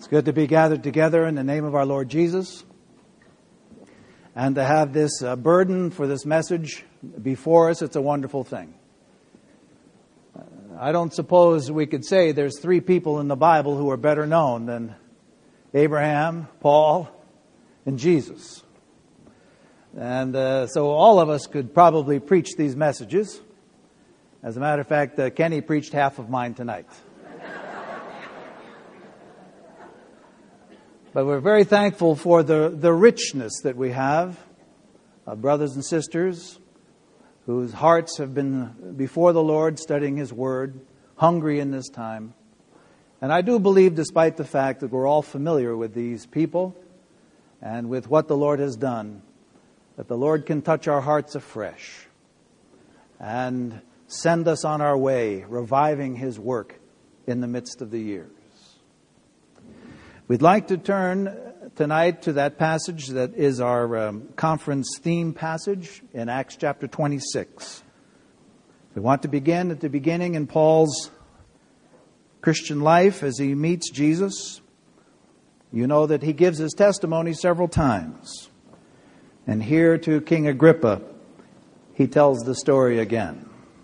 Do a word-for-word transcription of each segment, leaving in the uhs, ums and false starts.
Good to be gathered together in the name of our Lord Jesus and to have this uh, burden for this message before us. It's a wonderful thing. Uh, I don't suppose we could say there's three people in the Bible who are better known than Abraham, Paul, and Jesus. And uh, so all of us could probably preach these messages. As a matter of fact, uh, Kenny preached half of mine tonight. But we're very thankful for the, the richness that we have of brothers and sisters whose hearts have been before the Lord studying His Word, hungry in this time. And I do believe, despite the fact that we're all familiar with these people and with what the Lord has done, that the Lord can touch our hearts afresh and send us on our way, reviving His work in the midst of the years. We'd like to turn tonight to that passage that is our um, conference theme passage in Acts chapter twenty-six. We want to begin at the beginning in Paul's Christian life as he meets Jesus. You know that he gives his testimony several times. And here to King Agrippa, he tells the story again.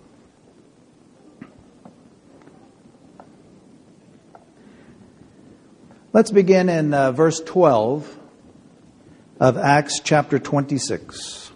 Let's begin in uh, verse twelve of Acts chapter twenty-six.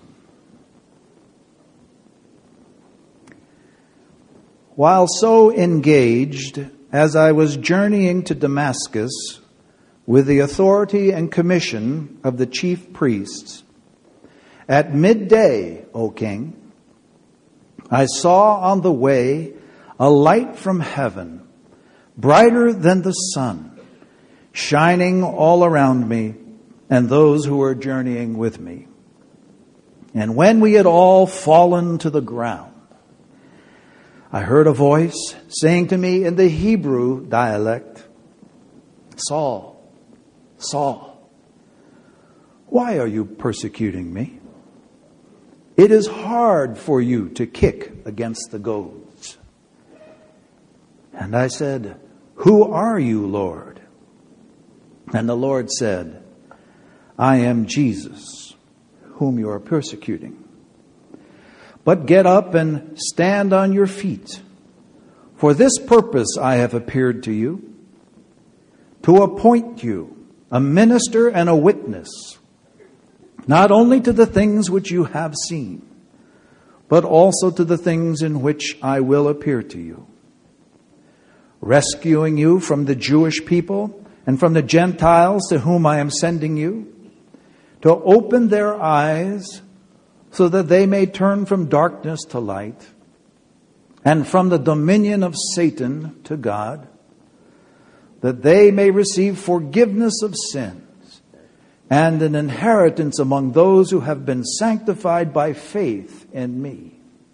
While so engaged, as I was journeying to Damascus with the authority and commission of the chief priests, at midday, O king, I saw on the way a light from heaven, brighter than the sun, shining all around me and those who were journeying with me. And when we had all fallen to the ground, I heard a voice saying to me in the Hebrew dialect, Saul, Saul, why are you persecuting me? It is hard for you to kick against the goads. And I said, Who are you, Lord? And the Lord said, I am Jesus, whom you are persecuting. But get up and stand on your feet. For this purpose I have appeared to you, to appoint you a minister and a witness, not only to the things which you have seen, but also to the things in which I will appear to you, rescuing you from the Jewish people and from the Gentiles to whom I am sending you, to open their eyes so that they may turn from darkness to light and from the dominion of Satan to God, that they may receive forgiveness of sins and an inheritance among those who have been sanctified by faith in me.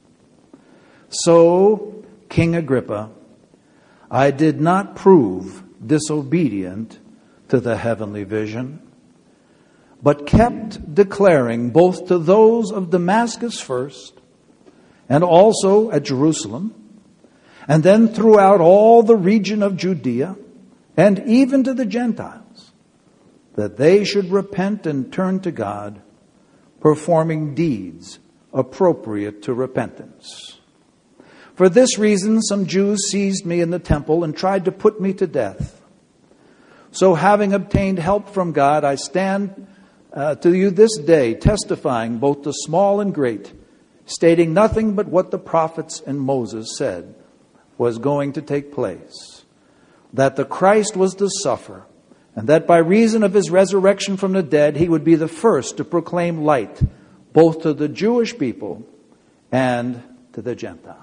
So, King Agrippa, I did not prove disobedient to the heavenly vision, but kept declaring both to those of Damascus first, and also at Jerusalem, and then throughout all the region of Judea, and even to the Gentiles, that they should repent and turn to God, performing deeds appropriate to repentance. For this reason, some Jews seized me in the temple and tried to put me to death. So having obtained help from God, I stand uh, to you this day, testifying both to small and great, stating nothing but what the prophets and Moses said was going to take place, that the Christ was to suffer, and that by reason of his resurrection from the dead, he would be the first to proclaim light, both to the Jewish people and to the Gentiles.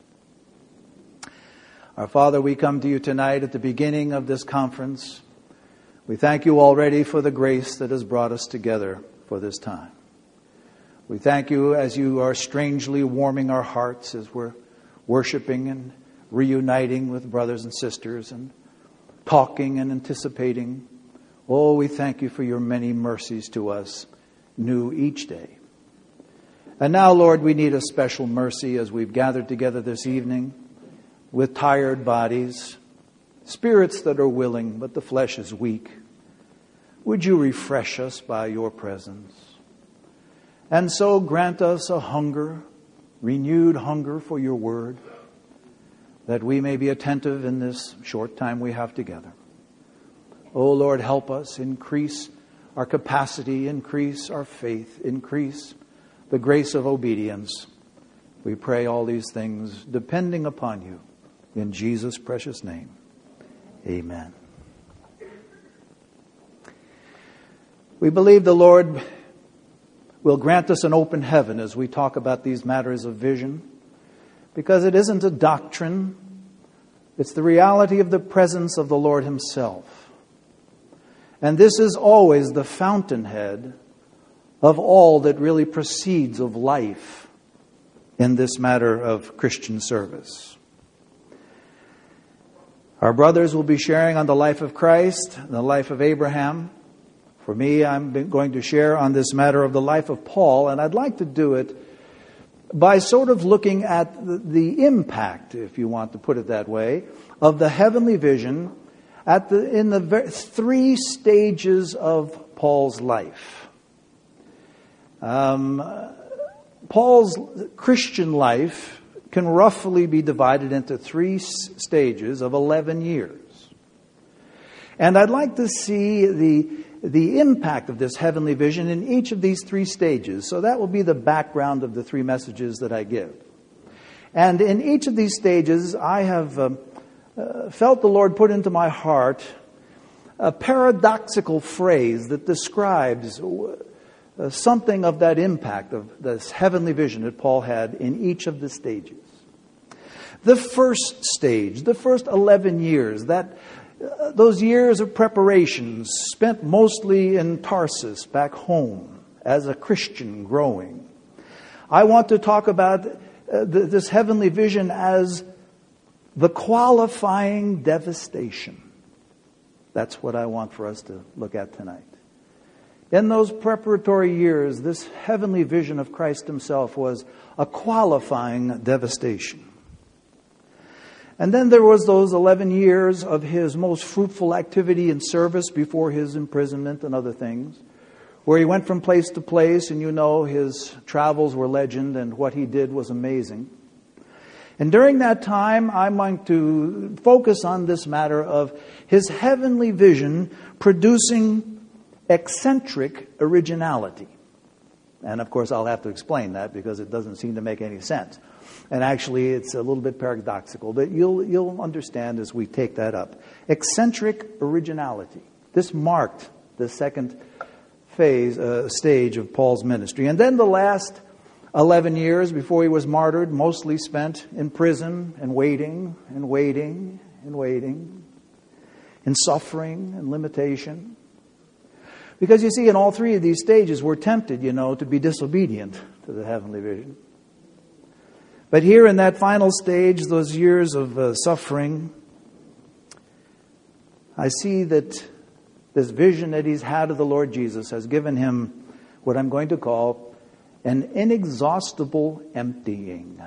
Our Father, we come to you tonight at the beginning of this conference. We thank you already for the grace that has brought us together for this time. We thank you as you are strangely warming our hearts as we're worshiping and reuniting with brothers and sisters and talking and anticipating. Oh, we thank you for your many mercies to us, new each day. And now, Lord, we need a special mercy as we've gathered together this evening with tired bodies, spirits that are willing, but the flesh is weak. Would you refresh us by your presence? And so grant us a hunger, renewed hunger for your word, that we may be attentive in this short time we have together. Oh Lord, help us, increase our capacity, increase our faith, increase the grace of obedience. We pray all these things depending upon you. In Jesus' precious name, amen. We believe the Lord will grant us an open heaven as we talk about these matters of vision, because it isn't a doctrine, it's the reality of the presence of the Lord Himself. And this is always the fountainhead of all that really proceeds of life in this matter of Christian service. Our brothers will be sharing on the life of Christ, the life of Abraham. For me, I'm going to share on this matter of the life of Paul, and I'd like to do it by sort of looking at the, the impact, if you want to put it that way, of the heavenly vision at the in the three stages of Paul's life. Um, Paul's Christian life can roughly be divided into three stages of eleven years. And I'd like to see the, the impact of this heavenly vision in each of these three stages. So that will be the background of the three messages that I give. And in each of these stages, I have um, uh, felt the Lord put into my heart a paradoxical phrase that describes uh, something of that impact of this heavenly vision that Paul had in each of the stages. The first stage, the first eleven years, that uh, those years of preparation spent mostly in Tarsus, back home, as a Christian growing. I want to talk about uh, th- this heavenly vision as the qualifying devastation. That's what I want for us to look at tonight. In those preparatory years, this heavenly vision of Christ Himself was a qualifying devastation. And then there was those eleven years of his most fruitful activity and service before his imprisonment and other things, where he went from place to place, and you know his travels were legend and what he did was amazing. And during that time, I'm going to focus on this matter of his heavenly vision producing eccentric originality. And of course, I'll have to explain that because it doesn't seem to make any sense. And actually, it's a little bit paradoxical, but you'll you'll understand as we take that up. Eccentric originality. This marked the second phase, uh, stage of Paul's ministry. And then the last eleven years before he was martyred, mostly spent in prison and waiting and waiting and waiting, in suffering and limitation. Because you see, in all three of these stages, we're tempted, you know, to be disobedient to the heavenly vision. But here in that final stage, those years of uh, suffering, I see that this vision that he's had of the Lord Jesus has given him what I'm going to call an inexhaustible emptying.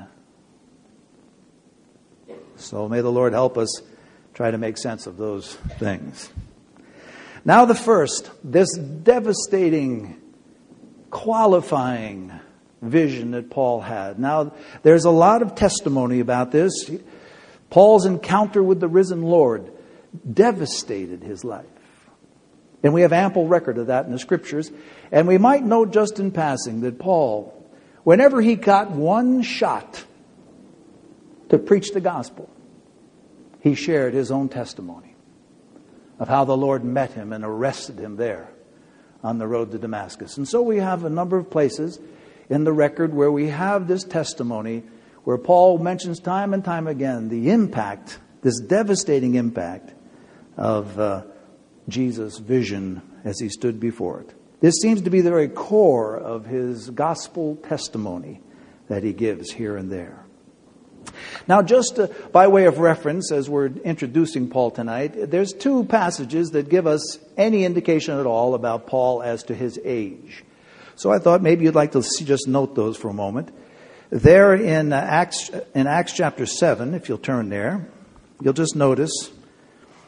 So may the Lord help us try to make sense of those things. Now the first, this devastating, qualifying vision that Paul had. Now, there's a lot of testimony about this. Paul's encounter with the risen Lord devastated his life. And we have ample record of that in the Scriptures. And we might note just in passing that Paul, whenever he got one shot to preach the gospel, he shared his own testimony of how the Lord met him and arrested him there on the road to Damascus. And so we have a number of places in the record where we have this testimony where Paul mentions time and time again the impact, this devastating impact of uh, Jesus' vision as he stood before it. This seems to be the very core of his gospel testimony that he gives here and there. Now, just uh, by way of reference, as we're introducing Paul tonight, there's two passages that give us any indication at all about Paul as to his age. So I thought maybe you'd like to see, just note those for a moment. There in uh, Acts, in Acts chapter seven, if you'll turn there, you'll just notice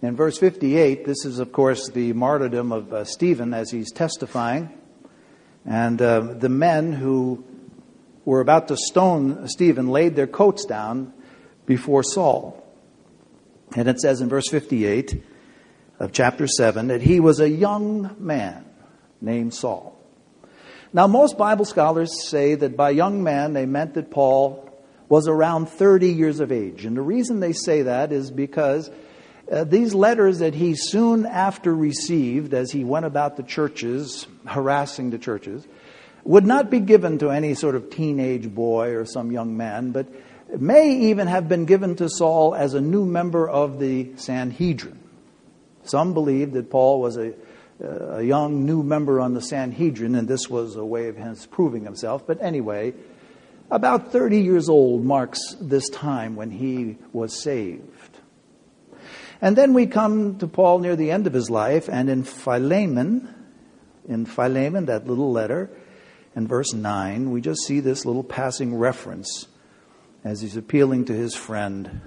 In verse fifty-eight, this is, of course, the martyrdom of uh, Stephen as he's testifying. And uh, the men who were about to stone Stephen laid their coats down before Saul. And it says in verse fifty-eight of chapter seven that he was a young man named Saul. Now, most Bible scholars say that by young man they meant that Paul was around thirty years of age. And the reason they say that is because uh, these letters that he soon after received as he went about the churches, harassing the churches, would not be given to any sort of teenage boy or some young man, but may even have been given to Saul as a new member of the Sanhedrin. Some believe that Paul was a, a young new member on the Sanhedrin, and this was a way of his proving himself. But anyway, about thirty years old marks this time when he was saved. And then we come to Paul near the end of his life, and in Philemon, in Philemon, that little letter, in verse nine, we just see this little passing reference as he's appealing to his friend.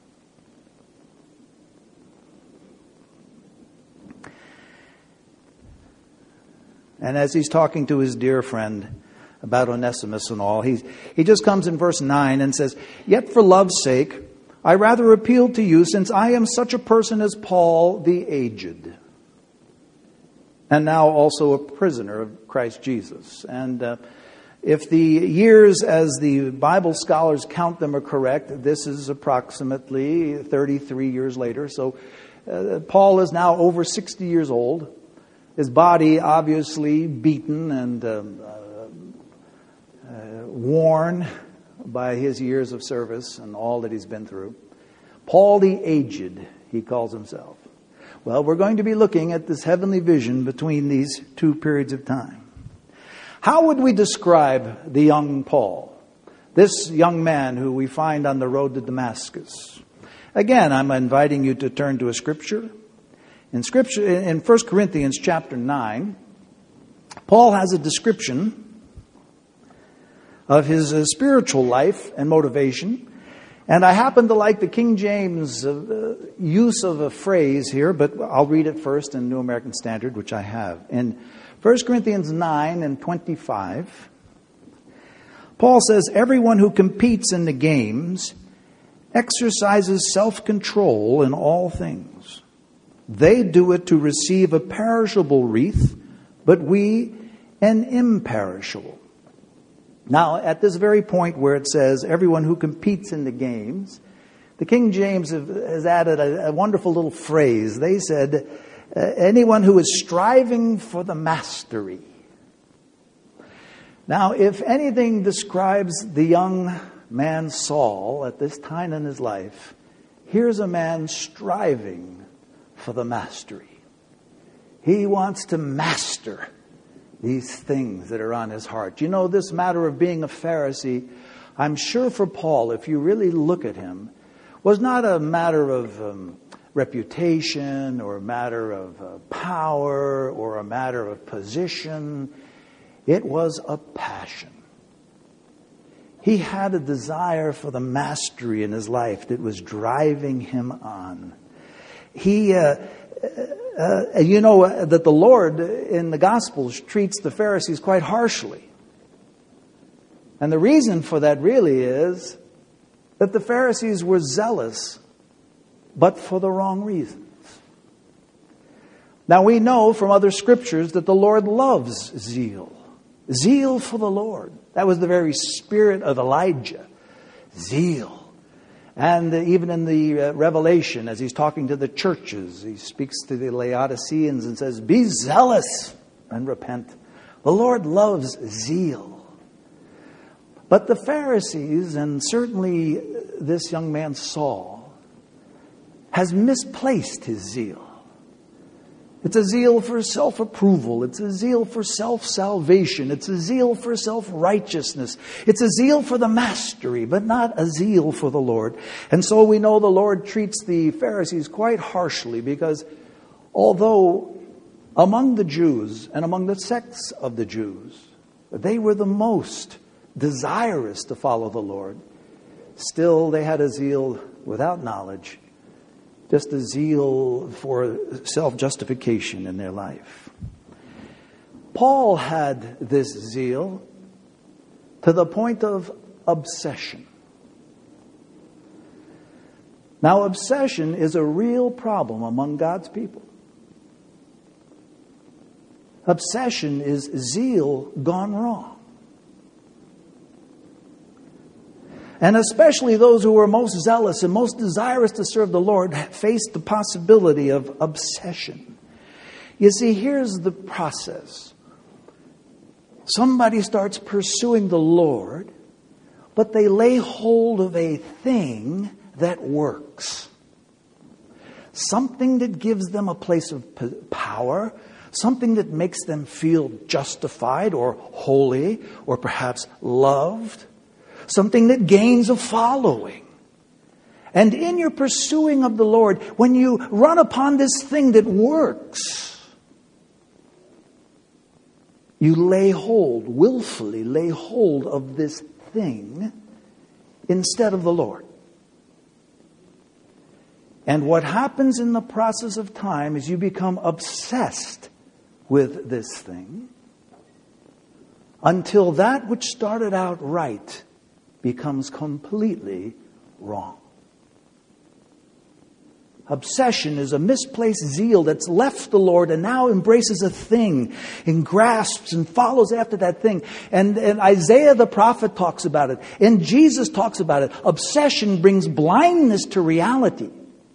And as he's talking to his dear friend about Onesimus and all, he, he just comes in verse nine and says, "Yet for love's sake, I rather appeal to you, since I am such a person as Paul the aged, and now also a prisoner of Christ Jesus." And uh, if the years as the Bible scholars count them are correct, this is approximately thirty-three years later. So uh, Paul is now over sixty years old. His body obviously beaten and uh, uh, worn by his years of service and all that he's been through. Paul the aged, he calls himself. Well, we're going to be looking at this heavenly vision between these two periods of time. How would we describe the young Paul, this young man who we find on the road to Damascus? Again, I'm inviting you to turn to a scripture. In scripture, in First Corinthians chapter nine, Paul has a description of his uh, spiritual life and motivation. And I happen to like the King James uh, use of a phrase here, but I'll read it first in New American Standard, which I have. In First Corinthians nine and twenty-five, Paul says, "Everyone who competes in the games exercises self-control in all things. They do it to receive a perishable wreath, but we an imperishable." Now, at this very point where it says, "everyone who competes in the games," the King James has added a, a wonderful little phrase. They said, uh, anyone who is striving for the mastery. Now, if anything describes the young man Saul at this time in his life, here's a man striving for the mastery. He wants to master these things that are on his heart. You know, this matter of being a Pharisee, I'm sure for Paul, if you really look at him, was not a matter of um, reputation or a matter of uh, power or a matter of position. It was a passion. He had a desire for the mastery in his life that was driving him on. He, uh, uh, you know, uh, that the Lord in the Gospels treats the Pharisees quite harshly. And the reason for that really is that the Pharisees were zealous, but for the wrong reasons. Now we know from other scriptures that the Lord loves zeal. Zeal for the Lord. That was the very spirit of Elijah. Zeal. And even in the uh, Revelation, as he's talking to the churches, he speaks to the Laodiceans and says, "Be zealous and repent." The Lord loves zeal. But the Pharisees, and certainly this young man Saul, has misplaced his zeal. It's a zeal for self-approval. It's a zeal for self-salvation. It's a zeal for self-righteousness. It's a zeal for the mastery, but not a zeal for the Lord. And so we know the Lord treats the Pharisees quite harshly because although among the Jews and among the sects of the Jews, they were the most desirous to follow the Lord, still they had a zeal without knowledge just a zeal for self-justification in their life. Paul had this zeal to the point of obsession. Now, obsession is a real problem among God's people. Obsession is zeal gone wrong. And especially those who are most zealous and most desirous to serve the Lord face the possibility of obsession. You see, here's the process. Somebody starts pursuing the Lord, but they lay hold of a thing that works. Something that gives them a place of power, something that makes them feel justified or holy or perhaps loved, something that gains a following. And in your pursuing of the Lord, when you run upon this thing that works, you lay hold, willfully lay hold of this thing instead of the Lord. And what happens in the process of time is you become obsessed with this thing until that which started out right becomes completely wrong. Obsession is a misplaced zeal that's left the Lord and now embraces a thing and grasps and follows after that thing. And, and Isaiah the prophet talks about it. And Jesus talks about it. Obsession brings blindness to reality.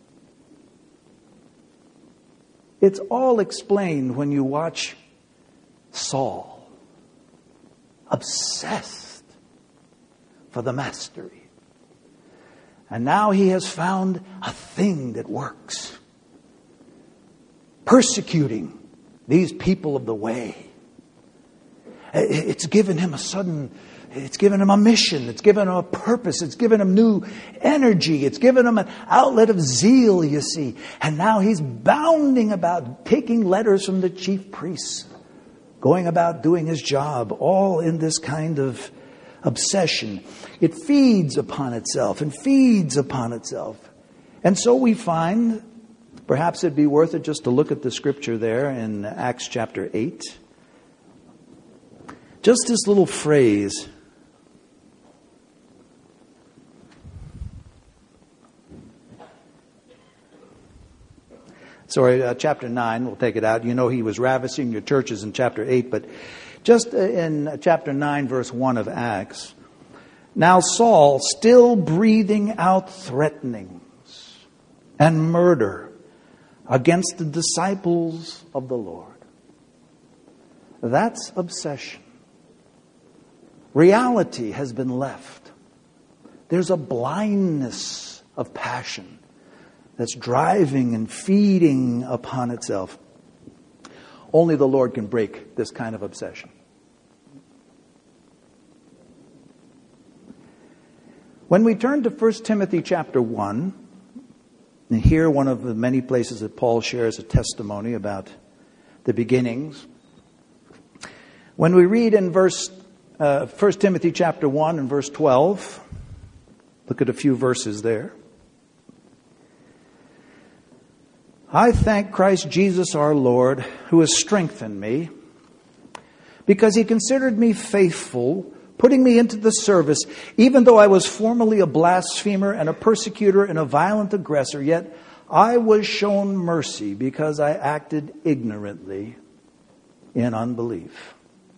It's all explained when you watch Saul, obsessed for the mastery. And now he has found a thing that works. Persecuting these people of the way. It's given him a sudden, it's given him a mission. It's given him a purpose. It's given him new energy. It's given him an outlet of zeal, you see. And now he's bounding about, taking letters from the chief priests, going about doing his job, all in this kind of obsession. It feeds upon itself and feeds upon itself. And so we find, perhaps it'd be worth it just to look at the scripture there in Acts chapter eight. Just this little phrase. Sorry, uh, chapter nine, we'll take it out. You know he was ravishing your churches in chapter eight, but just in chapter nine, verse one of Acts. Now Saul, still breathing out threatenings and murder against the disciples of the Lord. That's obsession. Reality has been left. There's a blindness of passion that's driving and feeding upon itself. Only the Lord can break this kind of obsession. When we turn to First Timothy chapter one, and here one of the many places that Paul shares a testimony about the beginnings. When we read in verse uh, First Timothy chapter one and verse twelve, look at a few verses there. I thank Christ Jesus our Lord, who has strengthened me, because he considered me faithful, putting me into the service, even though I was formerly a blasphemer and a persecutor and a violent aggressor, yet I was shown mercy because I acted ignorantly in unbelief.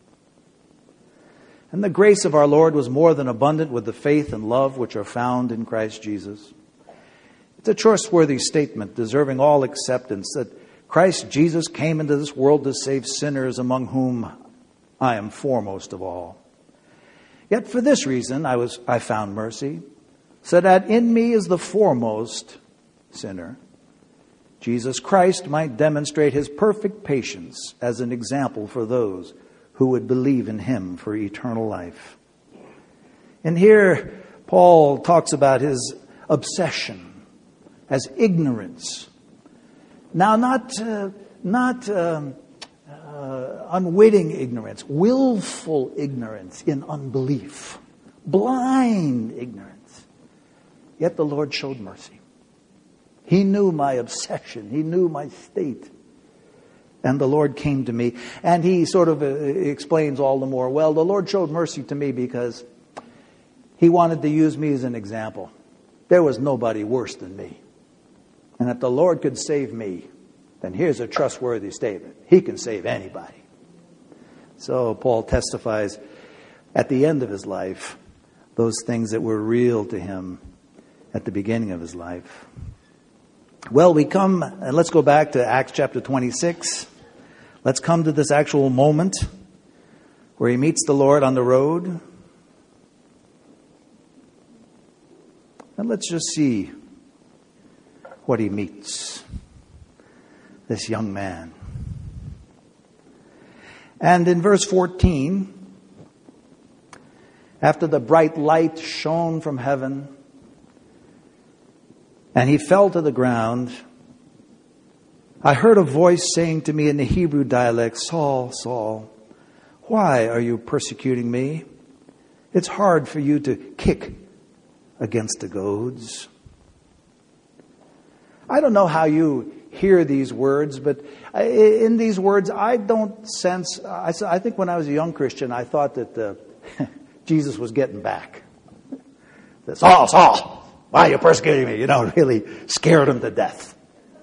And the grace of our Lord was more than abundant with the faith and love which are found in Christ Jesus. It's a trustworthy statement, deserving all acceptance, that Christ Jesus came into this world to save sinners, among whom I am foremost of all. Yet for this reason I was I found mercy, so that in me as the foremost sinner, Jesus Christ might demonstrate his perfect patience as an example for those who would believe in him for eternal life. And here Paul talks about his obsession as ignorance. Now, not uh, not um, uh, unwitting ignorance, willful ignorance in unbelief, blind ignorance. Yet the Lord showed mercy. He knew my obsession. He knew my state. And the Lord came to me. And he sort of explains all the more. Well, the Lord showed mercy to me because he wanted to use me as an example. There was nobody worse than me. And if the Lord could save me, then here's a trustworthy statement. He can save anybody. So Paul testifies at the end of his life, those things that were real to him at the beginning of his life. Well, we come, and let's go back to Acts chapter twenty-six. Let's come to this actual moment where he meets the Lord on the road. And let's just see what he meets. This young man. And in verse fourteen, after the bright light shone from heaven, and he fell to the ground, I heard a voice saying to me in the Hebrew dialect, Saul, Saul, why are you persecuting me? It's hard for you to kick against the goads. I don't know how you hear these words, but in these words, I don't sense, I, I think when I was a young Christian, I thought that uh, Jesus was getting back. Saul, Saul, why are you persecuting me? You know, really scared him to death.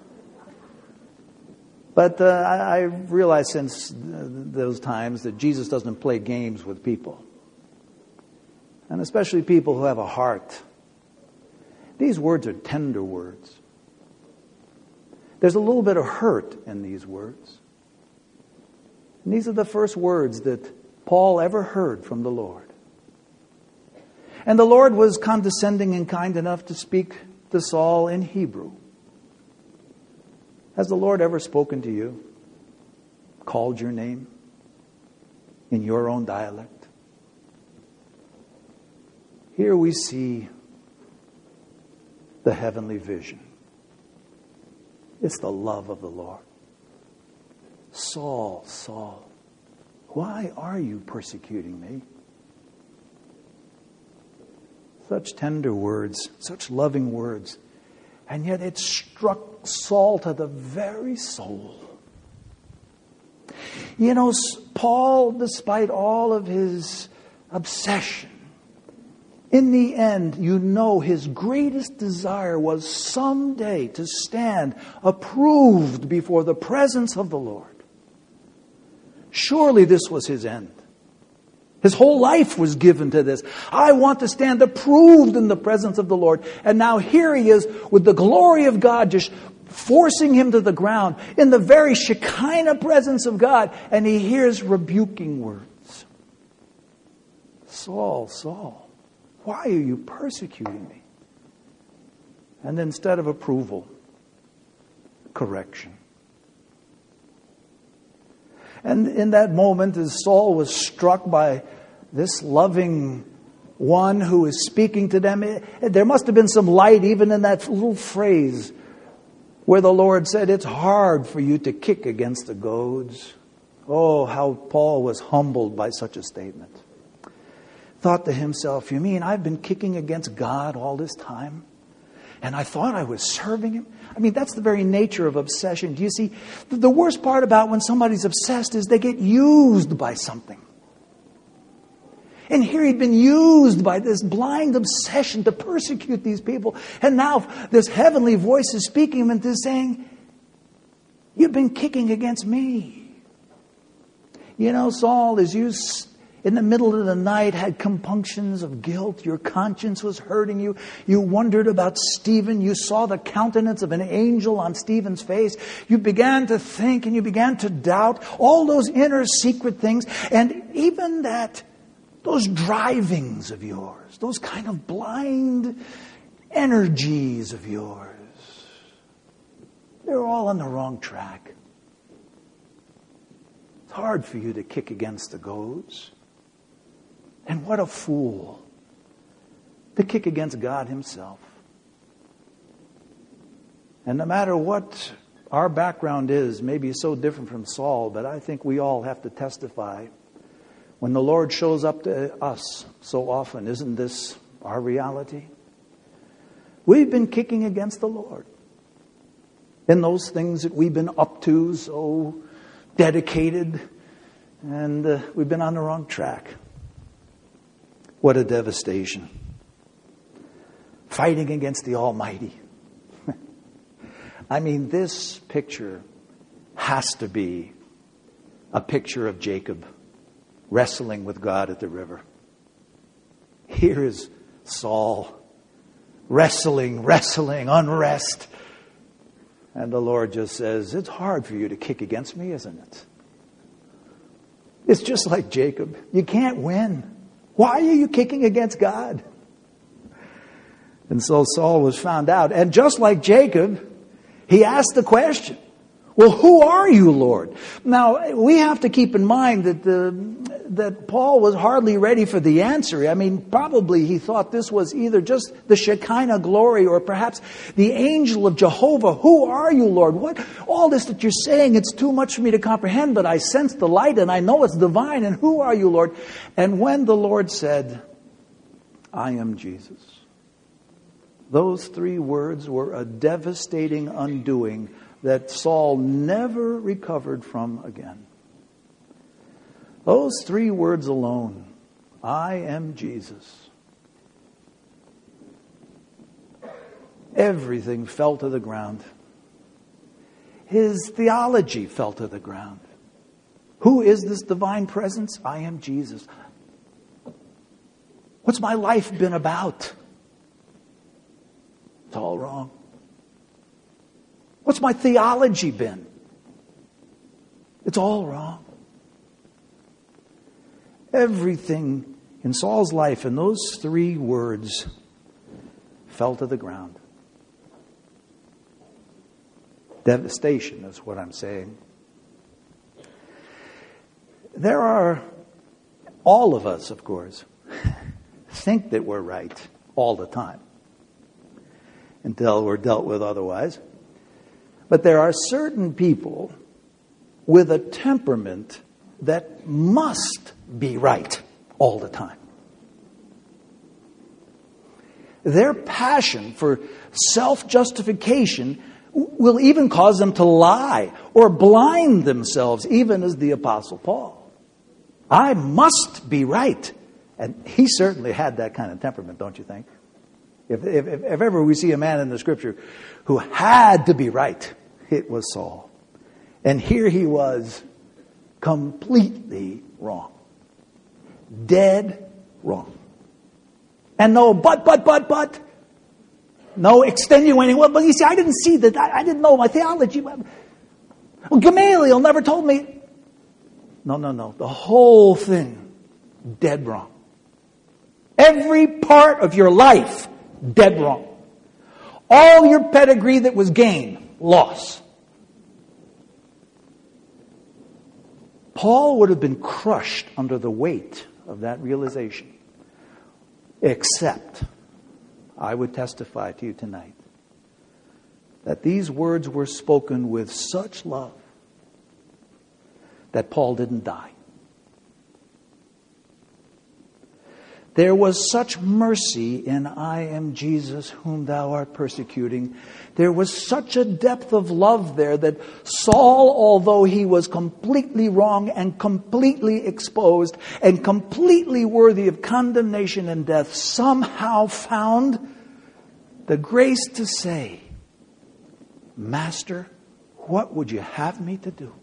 But uh, I, I realized since those times that Jesus doesn't play games with people. And especially people who have a heart. These words are tender words. There's a little bit of hurt in these words. And these are the first words that Paul ever heard from the Lord. And the Lord was condescending and kind enough to speak to Saul in Hebrew. Has the Lord ever spoken to you? Called your name in your own dialect? Here we see the heavenly vision. It's the love of the Lord. Saul, Saul, why are you persecuting me? Such tender words, such loving words. And yet it struck Saul to the very soul. You know, Paul, despite all of his obsession, in the end, you know, his greatest desire was someday to stand approved before the presence of the Lord. Surely this was his end. His whole life was given to this. I want to stand approved in the presence of the Lord. And now here he is with the glory of God just forcing him to the ground in the very Shekinah presence of God. And he hears rebuking words. Saul, Saul, why are you persecuting me? And instead of approval, correction. And in that moment, as Saul was struck by this loving one who is speaking to them, it, there must have been some light even in that little phrase where the Lord said, it's hard for you to kick against the goads. Oh, how Paul was humbled by such a statement. Thought to himself, you mean I've been kicking against God all this time? And I thought I was serving him? I mean, that's the very nature of obsession. Do you see? The worst part about when somebody's obsessed is they get used by something. And here he'd been used by this blind obsession to persecute these people. And now this heavenly voice is speaking and is saying, you've been kicking against me. You know, Saul, as you in the middle of the night had compunctions of guilt, your conscience was hurting you, you wondered about Stephen, you saw the countenance of an angel on Stephen's face, you began to think and you began to doubt all those inner secret things, and even that, those drivings of yours, those kind of blind energies of yours, they're all on the wrong track. It's hard for you to kick against the goads. And what a fool to kick against God himself. And no matter what our background is, maybe so different from Saul, but I think we all have to testify when the Lord shows up to us so often. Isn't this our reality? We've been kicking against the Lord. in those things that we've been up to, so dedicated, and uh, we've been on the wrong track. What a devastation. Fighting against the Almighty. I mean, this picture has to be a picture of Jacob wrestling with God at the river. Here is Saul wrestling, wrestling, unrest. And the Lord just says, it's hard for you to kick against me, isn't it? It's just like Jacob. You can't win. Why are you kicking against God? And so Saul was found out. And just like Jacob, he asked the question, well, who are you, Lord? Now, we have to keep in mind that the, that Paul was hardly ready for the answer. I mean, probably he thought this was either just the Shekinah glory or perhaps the angel of Jehovah. Who are you, Lord? What? All this that you're saying, it's too much for me to comprehend, but I sense the light and I know it's divine. And who are you, Lord? And when the Lord said, I am Jesus, those three words were a devastating undoing that Saul never recovered from again. Those three words alone, I am Jesus. Everything fell to the ground. His theology fell to the ground. Who is this divine presence? I am Jesus. What's my life been about? It's all wrong. What's my theology been? It's all wrong. Everything in Saul's life in those three words fell to the ground. Devastation is what I'm saying. There are, all of us, of course, think that we're right all the time until we're dealt with otherwise. But there are certain people with a temperament that must be right all the time. Their passion for self-justification will even cause them to lie or blind themselves, even as the Apostle Paul. I must be right. And he certainly had that kind of temperament, don't you think? If, if, if ever we see a man in the Scripture who had to be right, it was Saul. And here he was, completely wrong. Dead wrong. And no but, but, but, but. No extenuating. Well, but you see, I didn't see that. I, I didn't know my theology. Well, Gamaliel never told me. No, no, no. The whole thing, dead wrong. Every part of your life, dead wrong. All your pedigree that was gained, loss. Paul would have been crushed under the weight of that realization. Except, I would testify to you tonight, that these words were spoken with such love that Paul didn't die. There was such mercy in I am Jesus whom thou art persecuting. There was such a depth of love there that Saul, although he was completely wrong and completely exposed and completely worthy of condemnation and death, somehow found the grace to say, Master, what would you have me to do?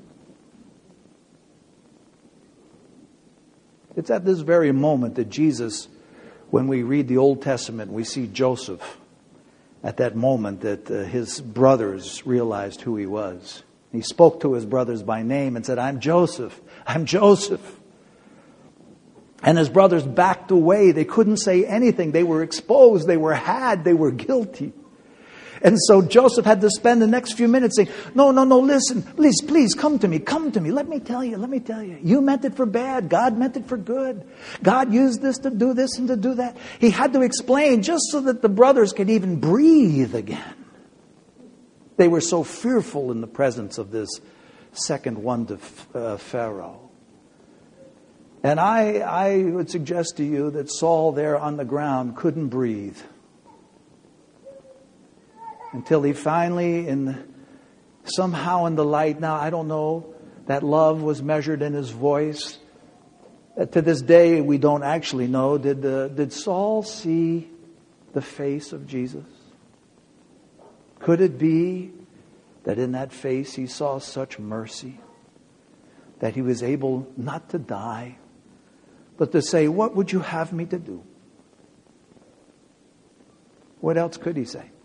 It's at this very moment that Jesus, when we read the Old Testament, we see Joseph at that moment that uh, his brothers realized who he was. He spoke to his brothers by name and said, I'm Joseph, I'm Joseph. And his brothers backed away. They couldn't say anything. They were exposed. They were had. They were guilty. And so Joseph had to spend the next few minutes saying, no, no, no, listen, please, please come to me, come to me. Let me tell you, let me tell you. You meant it for bad. God meant it for good. God used this to do this and to do that. He had to explain just so that the brothers could even breathe again. They were so fearful in the presence of this second one to uh, Pharaoh. And I, I would suggest to you that Saul there on the ground couldn't breathe. Until he finally, in somehow in the light. Now, I don't know, that love was measured in his voice. Uh, to this day, we don't actually know. Did, uh, did Saul see the face of Jesus? Could it be that in that face he saw such mercy that he was able not to die, but to say, "What would you have me to do?" What else could he say?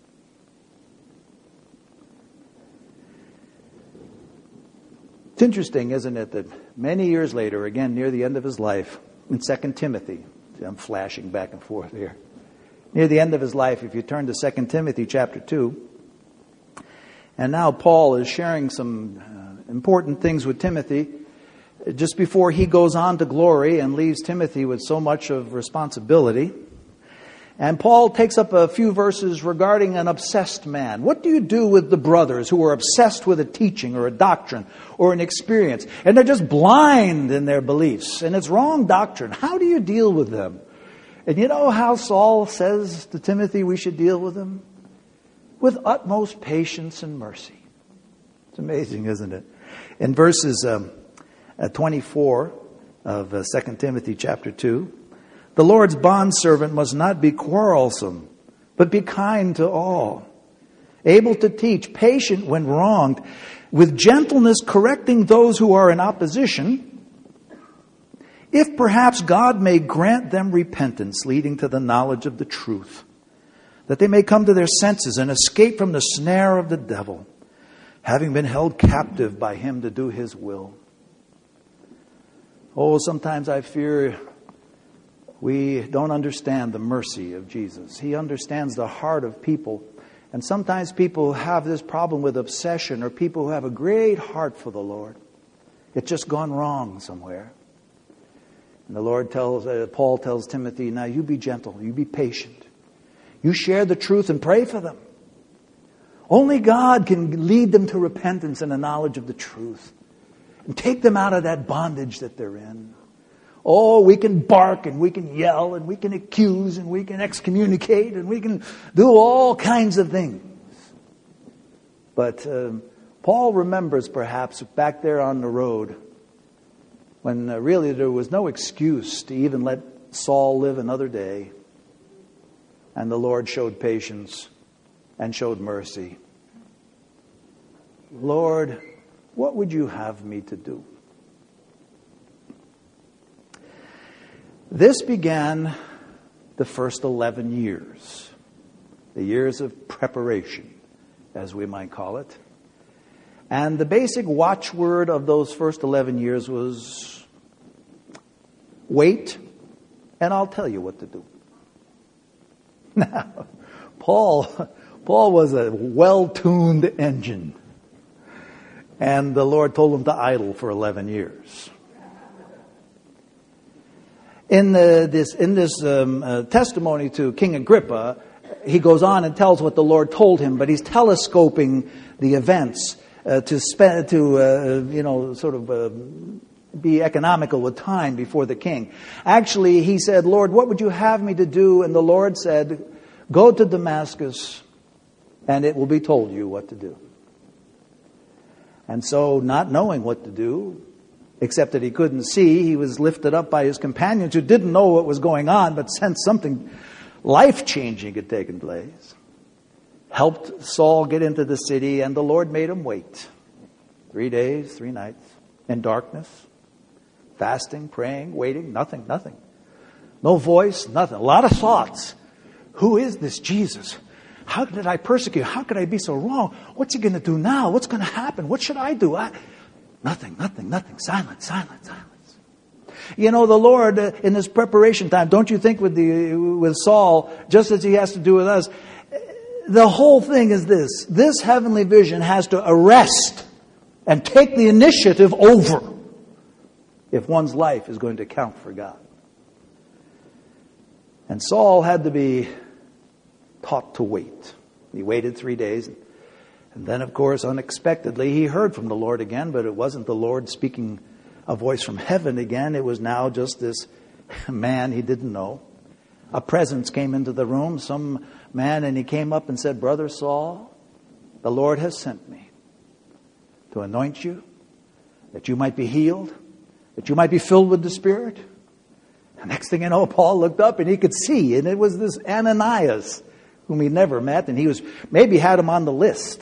It's interesting, isn't it, that many years later, again near the end of his life, in Second Timothy, I'm flashing back and forth here. Near the end of his life, if you turn to Second Timothy chapter two, and now Paul is sharing some uh, important things with Timothy just before he goes on to glory and leaves Timothy with so much of responsibility. And Paul takes up a few verses regarding an obsessed man. What do you do with the brothers who are obsessed with a teaching or a doctrine or an experience? And they're just blind in their beliefs. And it's wrong doctrine. How do you deal with them? And you know how Saul says to Timothy we should deal with them? With utmost patience and mercy. It's amazing, isn't it? In verses um, uh, twenty-four of uh, Second Timothy chapter two, the Lord's bondservant must not be quarrelsome, but be kind to all, able to teach, patient when wronged, with gentleness correcting those who are in opposition, if perhaps God may grant them repentance leading to the knowledge of the truth, that they may come to their senses and escape from the snare of the devil, having been held captive by him to do his will. Oh, sometimes I fear we don't understand the mercy of Jesus. He understands the heart of people. And sometimes people have this problem with obsession, or people who have a great heart for the Lord. It's just gone wrong somewhere. And the Lord tells, uh, Paul tells Timothy, now you be gentle, you be patient. You share the truth and pray for them. Only God can lead them to repentance and a knowledge of the truth. And take them out of that bondage that they're in. Oh, we can bark and we can yell and we can accuse and we can excommunicate and we can do all kinds of things. But um, Paul remembers perhaps back there on the road when uh, really there was no excuse to even let Saul live another day. And the Lord showed patience and showed mercy. Lord, what would you have me to do? This began the first eleven years, the years of preparation, as we might call it. And the basic watchword of those first eleven years was, wait, and I'll tell you what to do. Now, Paul, Paul was a well-tuned engine. And the Lord told him to idle for eleven years. In the, this, in this um, uh, testimony to King Agrippa, he goes on and tells what the Lord told him, but he's telescoping the events uh, to spend, to uh, you know, sort of uh, be economical with time before the king. Actually, he said, Lord, what would you have me to do? And the Lord said, go to Damascus, and it will be told you what to do. And so, not knowing what to do, except that he couldn't see, he was lifted up by his companions who didn't know what was going on, but sensed something life-changing had taken place. Helped Saul get into the city, and the Lord made him wait. Three days, three nights, in darkness, fasting, praying, waiting, nothing, nothing. No voice, nothing. A lot of thoughts. Who is this Jesus? How did I persecute? How could I be so wrong? What's he going to do now? What's going to happen? What should I do? I... Nothing, nothing, nothing. Silence, silence, silence. You know, the Lord, uh, in this preparation time, don't you think with the with Saul, just as he has to do with us, the whole thing is this. This heavenly vision has to arrest and take the initiative over if one's life is going to count for God. And Saul had to be taught to wait. He waited three days. And then, of course, unexpectedly, he heard from the Lord again, but it wasn't the Lord speaking a voice from heaven again. It was now just this man he didn't know. A presence came into the room, some man, and he came up and said, Brother Saul, the Lord has sent me. to anoint you, that you might be healed, that you might be filled with the Spirit. The next thing you know, Paul looked up and he could see, and it was this Ananias, whom he never met, and he was maybe had him on the list.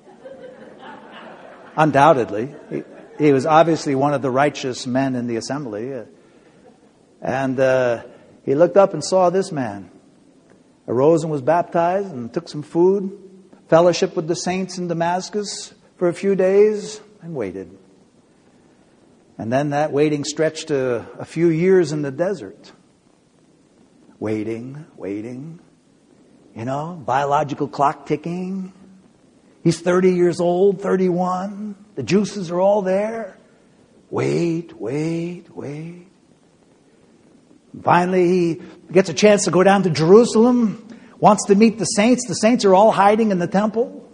Undoubtedly. He, he was obviously one of the righteous men in the assembly. And uh, he looked up and saw this man. Arose and was baptized and took some food, fellowship with the saints in Damascus for a few days, and waited. And then that waiting stretched to a few years in the desert. Waiting, waiting. You know, biological clock ticking. He's thirty years old, thirty-one. The juices are all there. Wait, wait, wait. Finally, he gets a chance to go down to Jerusalem. Wants to meet the saints. The saints are all hiding in the temple.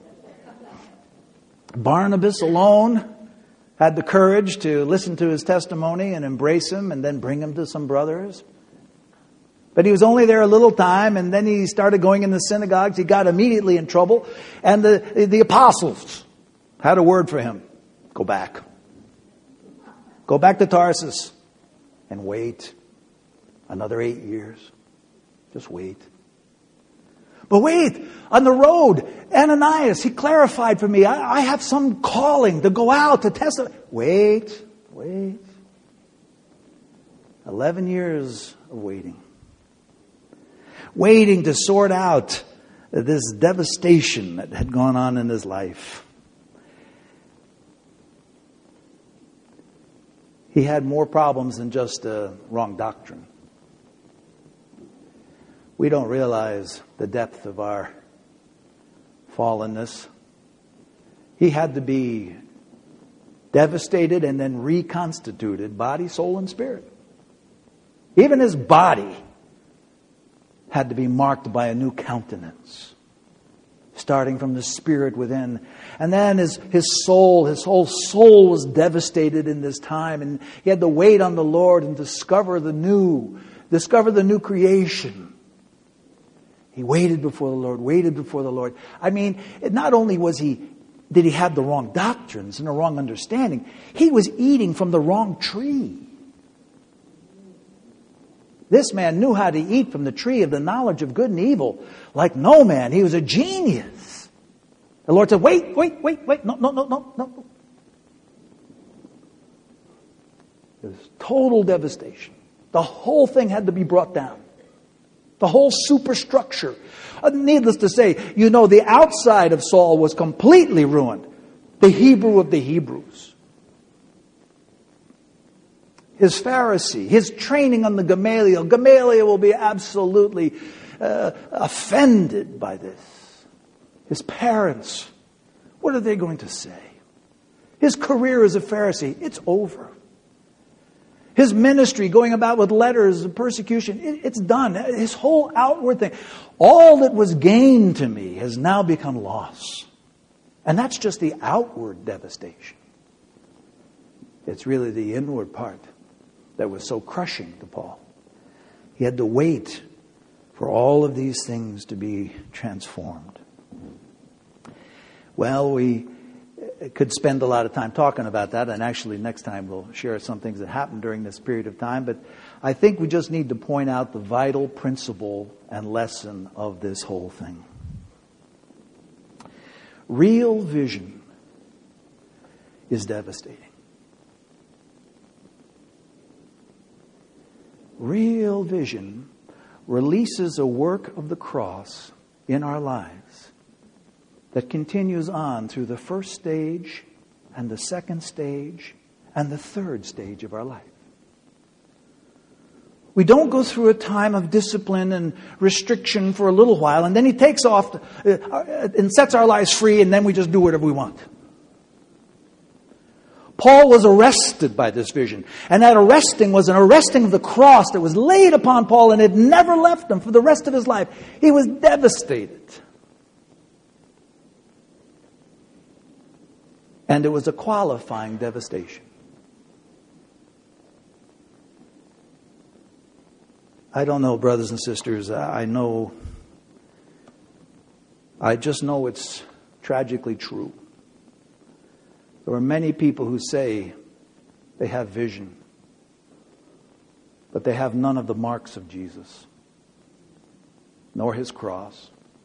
Barnabas alone had the courage to listen to his testimony and embrace him and then bring him to some brothers. But he was only there a little time, and then he started going in the synagogues. He got immediately in trouble. And the, the apostles had a word for him. Go back. Go back to Tarsus and wait another eight years. Just wait. But wait, on the road, Ananias, he clarified for me, I, I have some calling to go out to testify. Wait, wait. Eleven years of waiting. Waiting to sort out this devastation that had gone on in his life. He had more problems than just a wrong doctrine. We don't realize the depth of our fallenness. He had to be devastated and then reconstituted, body, soul, and spirit. Even his body had to be marked by a new countenance, starting from the spirit within. And then his, his soul, his whole soul was devastated in this time. And he had to wait on the Lord and discover the new, discover the new creation. He waited before the Lord, waited before the Lord. I mean, not only was he, did he have the wrong doctrines and the wrong understanding, he was eating from the wrong tree. This man knew how to eat from the tree of the knowledge of good and evil like no man. He was a genius. The Lord said, wait, wait, wait, wait. No, no, no, no, no. It was total devastation. The whole thing had to be brought down. The whole superstructure. Needless to say, you know, the outside of Saul was completely ruined. The Hebrew of the Hebrews. His Pharisee, his training on the Gamaliel. Gamaliel will be absolutely uh, offended by this. His parents, what are they going to say? His career as a Pharisee, it's over. His ministry, going about with letters of persecution, it, it's done. His whole outward thing. All that was gained to me has now become loss. And that's just the outward devastation. It's really the inward part that was so crushing to Paul. He had to wait for all of these things to be transformed. Well, we could spend a lot of time talking about that, and actually next time we'll share some things that happened during this period of time, but I think we just need to point out the vital principle and lesson of this whole thing. Real vision is devastating. Real vision releases a work of the cross in our lives that continues on through the first stage and the second stage and the third stage of our life. We don't go through a time of discipline and restriction for a little while, and then He takes off and sets our lives free, and then we just do whatever we want. Paul was arrested by this vision, and that arresting was an arresting of the cross that was laid upon Paul, and it never left him for the rest of his life. He was devastated. And it was a qualifying devastation. I don't know, brothers and sisters. I know, I just know it's tragically true There are many people who say they have vision, but they have none of the marks of Jesus, nor his cross.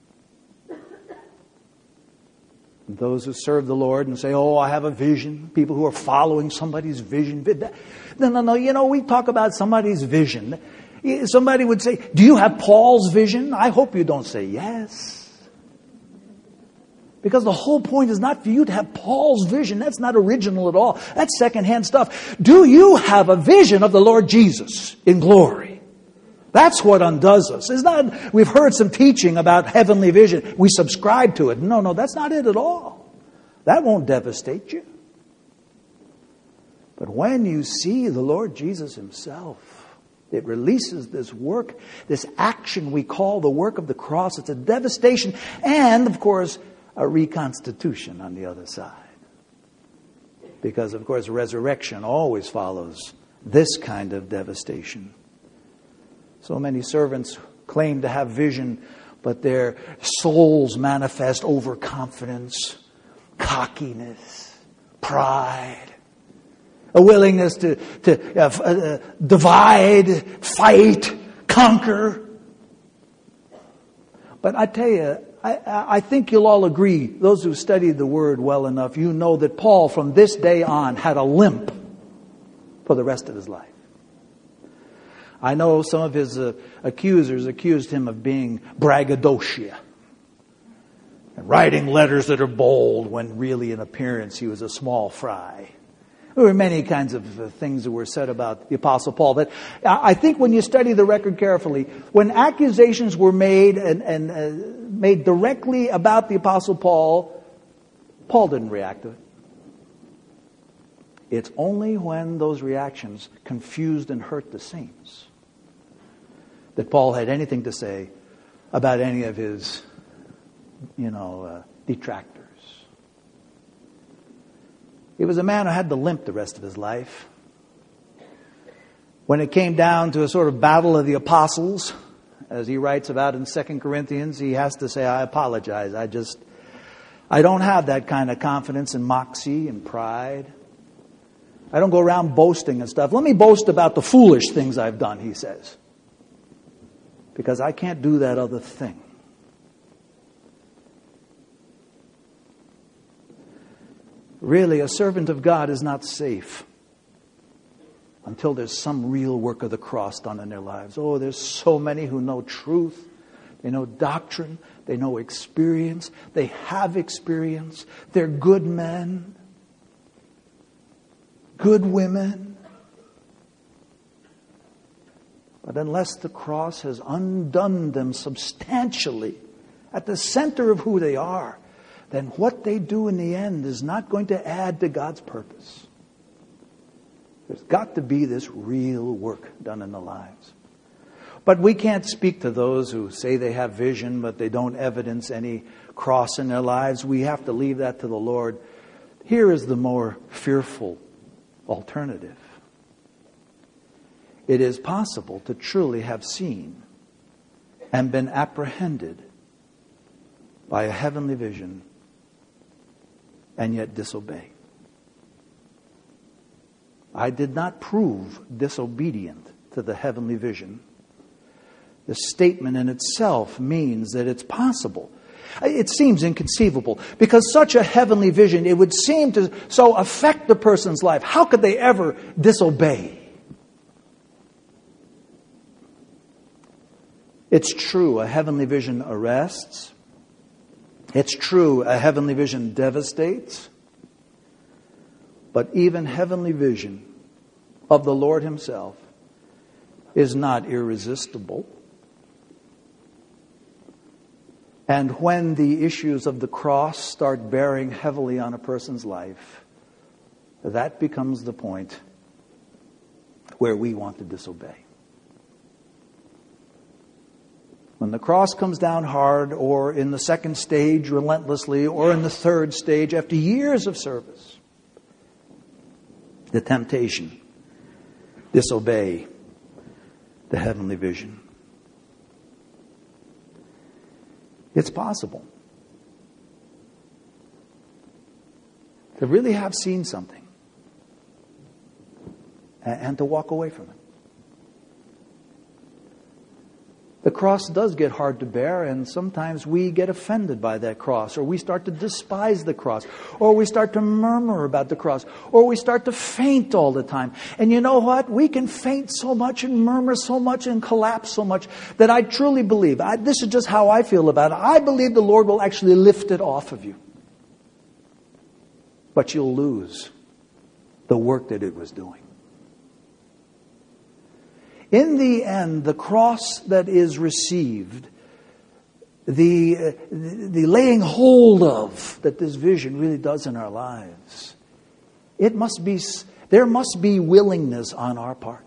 And those who serve the Lord and say, oh, I have a vision. People who are following somebody's vision. No, no, no. You know, we talk about somebody's vision. Somebody would say, do you have Paul's vision? I hope you don't say yes. Because the whole point is not for you to have Paul's vision. That's not original at all. That's secondhand stuff. Do you have a vision of the Lord Jesus in glory? That's what undoes us. It's not, we've heard some teaching about heavenly vision. We subscribe to it. No, no, that's not it at all. That won't devastate you. But when you see the Lord Jesus himself, it releases this work, this action we call the work of the cross. It's a devastation and, of course, a reconstitution on the other side. Because, of course, resurrection always follows this kind of devastation. So many servants claim to have vision, but their souls manifest overconfidence, cockiness, pride, a willingness to, to uh, uh, divide, fight, conquer. But I tell you, I, I think you'll all agree, those who studied the Word well enough, you know that Paul from this day on had a limp for the rest of his life. I know some of his uh, accusers accused him of being braggadocio, and writing letters that are bold when really in appearance he was a small fry. There were many kinds of uh, things that were said about the Apostle Paul. But I think when you study the record carefully, when accusations were made and, and uh, made directly about the Apostle Paul, Paul didn't react to it. It's only when those reactions confused and hurt the saints that Paul had anything to say about any of his, you know, uh, detractors. He was a man who had the limp the rest of his life. When it came down to a sort of battle of the apostles, as he writes about in Second Corinthians, he has to say, I apologize. I just, I don't have that kind of confidence and moxie and pride. I don't go around boasting and stuff. Let me boast about the foolish things I've done, he says. Because I can't do that other thing. Really, a servant of God is not safe until there's some real work of the cross done in their lives. Oh, there's so many who know truth. They know doctrine. They know experience. They have experience. They're good men. Good women. But unless the cross has undone them substantially at the center of who they are, then what they do in the end is not going to add to God's purpose. There's got to be this real work done in the lives. But we can't speak to those who say they have vision, but they don't evidence any cross in their lives. We have to leave that to the Lord. Here is the more fearful alternative. It is possible to truly have seen and been apprehended by a heavenly vision and yet disobey. I did not prove disobedient to the heavenly vision. The statement in itself means that it's possible. It seems inconceivable because such a heavenly vision, it would seem to so affect the person's life. How could they ever disobey? It's true, a heavenly vision arrests. It's true, a heavenly vision devastates. But even heavenly vision of the Lord himself is not irresistible. And when the issues of the cross start bearing heavily on a person's life, that becomes the point where we want to disobey. When the cross comes down hard, or in the second stage relentlessly, or in the third stage after years of service, the temptation, disobey the heavenly vision. It's possible. to really have seen something and to walk away from it. The cross does get hard to bear, and sometimes we get offended by that cross, or we start to despise the cross, or we start to murmur about the cross, or we start to faint all the time. And you know what? We can faint so much and murmur so much and collapse so much that I truly believe, I, this is just how I feel about it, I believe the Lord will actually lift it off of you. But you'll lose the work that it was doing. In the end, the cross that is received, the, uh, the laying hold of that this vision really does in our lives, it must be, there must be willingness on our part.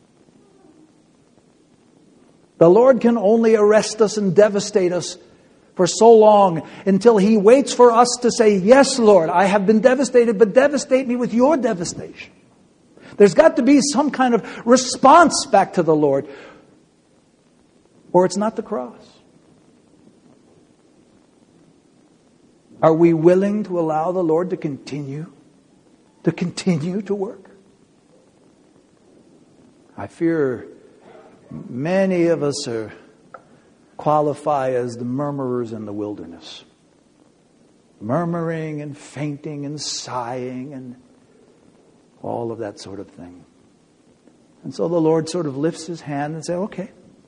The Lord can only arrest us and devastate us for so long until He waits for us to say, yes, Lord, I have been devastated, but devastate me with your devastation. There's got to be some kind of response back to the Lord, or it's not the cross. Are we willing to allow the Lord to continue, to continue to work? I fear many of us are qualify as the murmurers in the wilderness. Murmuring and fainting and sighing and all of that sort of thing. And so the Lord sort of lifts His hand and says, okay.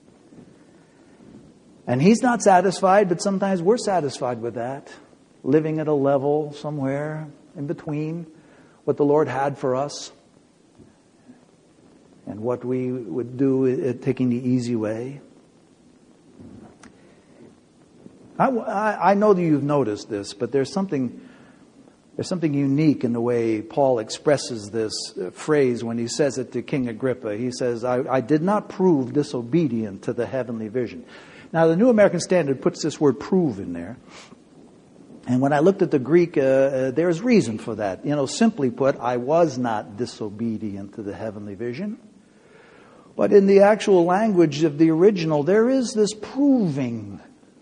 And He's not satisfied, but sometimes we're satisfied with that. Living at a level somewhere in between what the Lord had for us and what we would do, taking the easy way. I, I, I know that you've noticed this, but there's something there's something unique in the way Paul expresses this phrase when he says it to King Agrippa. He says, I, I did not prove disobedient to the heavenly vision. Now, the New American Standard puts this word prove in there. And when I looked at the Greek, uh, uh, there's reason for that. You know, simply put, I was not disobedient to the heavenly vision. But in the actual language of the original, there is this proving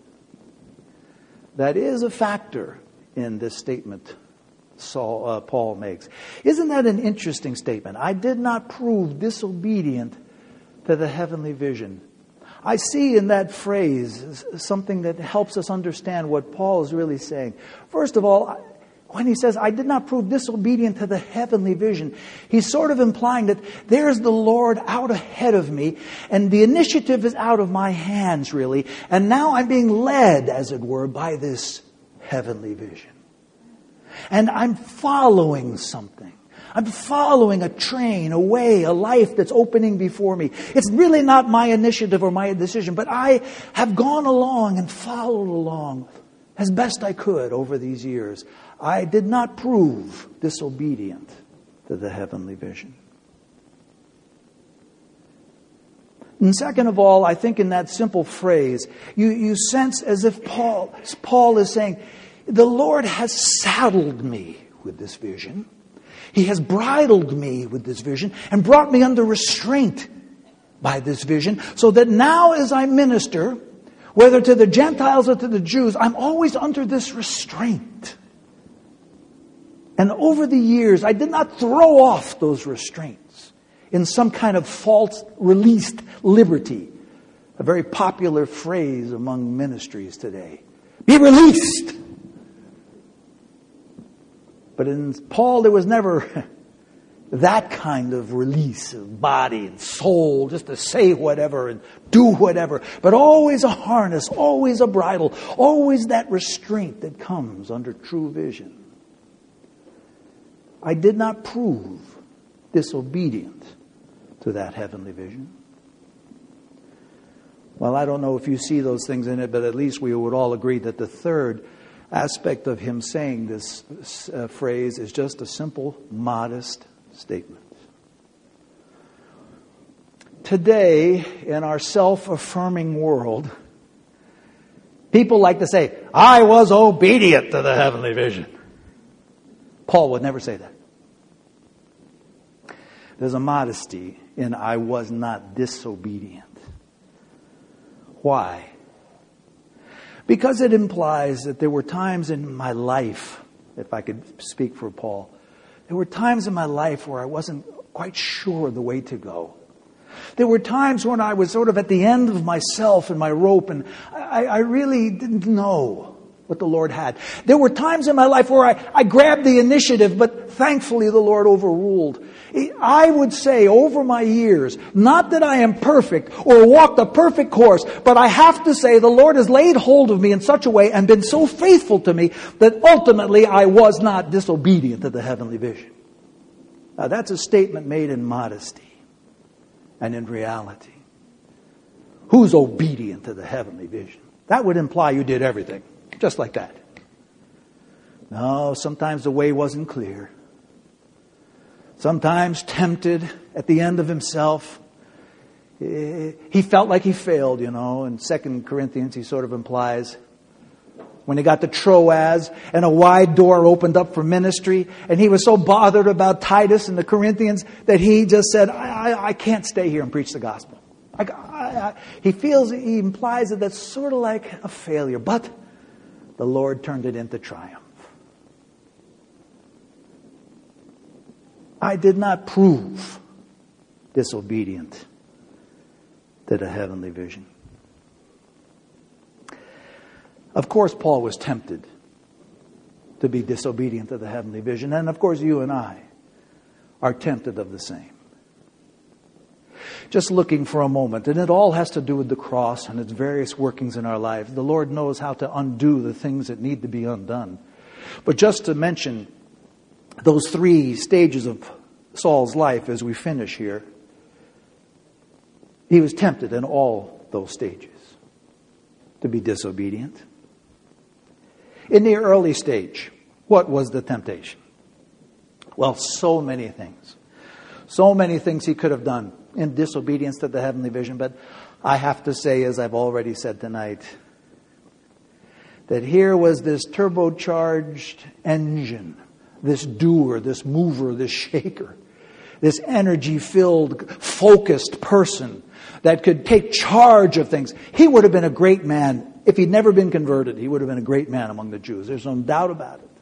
that is a factor in this statement Saul, uh, Paul makes. Isn't that an interesting statement? I did not prove disobedient to the heavenly vision. I see in that phrase something that helps us understand what Paul is really saying. First of all, when he says, I did not prove disobedient to the heavenly vision, he's sort of implying that there's the Lord out ahead of me, and the initiative is out of my hands, really, and now I'm being led, as it were, by this heavenly vision. And I'm following something. I'm following a train, a way, a life that's opening before me. It's really not my initiative or my decision, but I have gone along and followed along as best I could over these years. I did not prove disobedient to the heavenly vision. And second of all, I think in that simple phrase, you, you sense as if Paul, Paul is saying, the Lord has saddled me with this vision. He has bridled me with this vision and brought me under restraint by this vision, so that now as I minister, whether to the Gentiles or to the Jews, I'm always under this restraint. And over the years, I did not throw off those restraints in some kind of false released liberty. A very popular phrase among ministries today. Be released! But in Paul, there was never that kind of release of body and soul, just to say whatever and do whatever. But always a harness, always a bridle, always that restraint that comes under true vision. I did not prove disobedient to that heavenly vision. Well, I don't know if you see those things in it, but at least we would all agree that the third aspect of him saying this uh, phrase is just a simple, modest statement. Today, in our self-affirming world, people like to say, I was obedient to the heavenly vision. Paul would never say that. There's a modesty in I was not disobedient. Why? Because it implies that there were times in my life if I could speak for Paul. There were times in my life where I wasn't quite sure the way to go. There were times when I was sort of at the end of myself and my rope, and I, I really didn't know what the Lord had. There were times in my life where I, I grabbed the initiative, but thankfully the Lord overruled. I would say over my years, not that I am perfect or walked a perfect course, but I have to say the Lord has laid hold of me in such a way and been so faithful to me that ultimately I was not disobedient to the heavenly vision. Now that's a statement made in modesty and in reality. Who's obedient to the heavenly vision? That would imply you did everything, just like that. No, sometimes the way wasn't clear. Sometimes tempted at the end of himself. He felt like he failed, you know. In Second Corinthians, he sort of implies when he got to Troas and a wide door opened up for ministry, and he was so bothered about Titus and the Corinthians that he just said, I, I, I can't stay here and preach the gospel. I, I, I, he feels, he implies that that's sort of like a failure, but the Lord turned it into triumph. I did not prove disobedient to the heavenly vision. Of course, Paul was tempted to be disobedient to the heavenly vision. And of course, you and I are tempted of the same. Just looking for a moment, and it all has to do with the cross and its various workings in our lives. The Lord knows how to undo the things that need to be undone. But just to mention those three stages of Saul's life as we finish here, he was tempted in all those stages to be disobedient. In the early stage, what was the temptation? Well, so many things. So many things he could have done in disobedience to the heavenly vision. But I have to say, as I've already said tonight, that here was this turbocharged engine, this doer, this mover, this shaker, this energy-filled, focused person that could take charge of things. He would have been a great man. If he'd never been converted, he would have been a great man among the Jews. There's no doubt about it.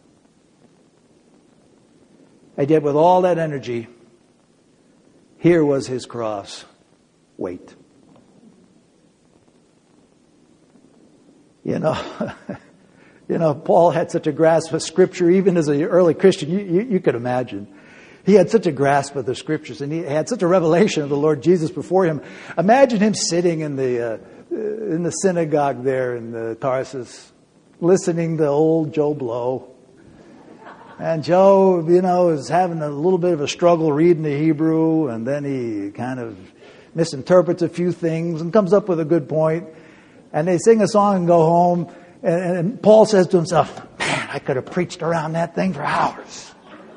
And yet with all that energy, here was his cross. Wait. You know, you know, Paul had such a grasp of Scripture, even as an early Christian, you, you, you could imagine. He had such a grasp of the Scriptures, and he had such a revelation of the Lord Jesus before him. Imagine him sitting in the uh, in the synagogue there in the Tarsus, listening to old Joe Blow. And Joe, you know, is having a little bit of a struggle reading the Hebrew, and then he kind of misinterprets a few things and comes up with a good point. And they sing a song and go home. And, and Paul says to himself, man, I could have preached around that thing for hours.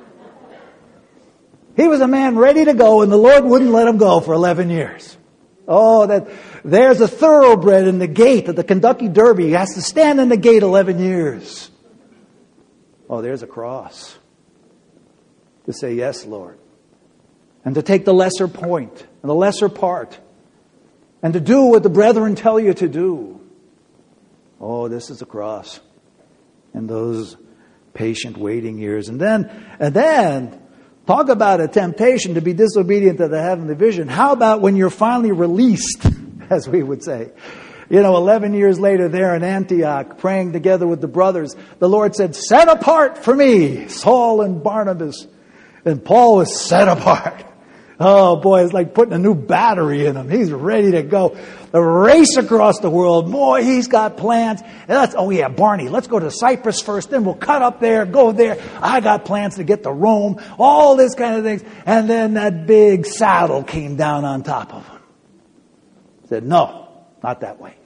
He was a man ready to go, and the Lord wouldn't let him go for eleven years. Oh, that there's a thoroughbred in the gate at the Kentucky Derby. He has to stand in the gate eleven years. Oh, there's a cross. To say, yes, Lord. And to take the lesser point and the lesser part. And to do what the brethren tell you to do. Oh, this is a cross. And those patient waiting years. And then, and then, talk about a temptation to be disobedient to the heavenly vision. How about when you're finally released, as we would say? You know, eleven years later there in Antioch, praying together with the brothers, the Lord said, set apart for me, Saul and Barnabas. And Paul was set apart. Oh boy, it's like putting a new battery in him. He's ready to go. The race across the world. Boy, he's got plans. And let's, oh yeah, Barney, let's go to Cyprus first. Then we'll cut up there, go there. I got plans to get to Rome. All this kind of things. And then that big saddle came down on top of him. Said, no. Not that way.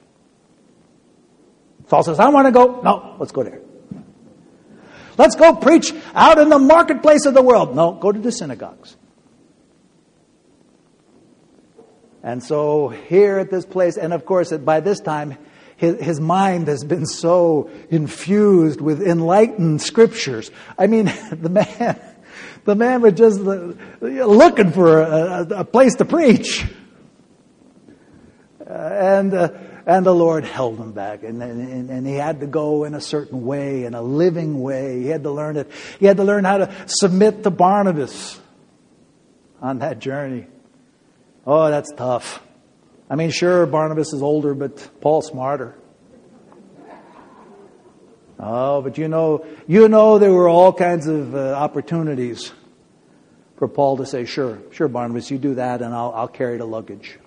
Saul says, I want to go. No, let's go there. Let's go preach out in the marketplace of the world. No, go to the synagogues. And so here at this place, and of course by this time, his, his mind has been so infused with enlightened scriptures. I mean, the man, the man was just looking for a, a place to preach. Uh, and uh, And the Lord held him back. And, and, and he had to go in a certain way, in a living way. He had to learn it. He had to learn how to submit to Barnabas on that journey. Oh, that's tough. I mean, sure, Barnabas is older, but Paul's smarter. Oh, but you know, you know there were all kinds of uh, opportunities for Paul to say, sure, sure, Barnabas, you do that and I'll, I'll carry the luggage.